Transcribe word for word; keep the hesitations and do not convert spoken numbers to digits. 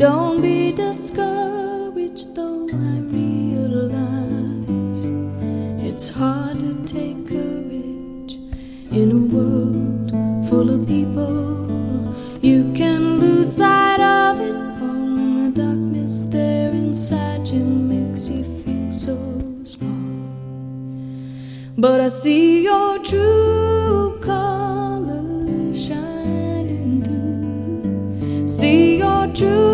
Don't be discouraged, though I realize it's hard to take courage in a world full of people. You can lose sight of it all, and the darkness there inside you makes you feel so small. But I see your true colors shining through. See your true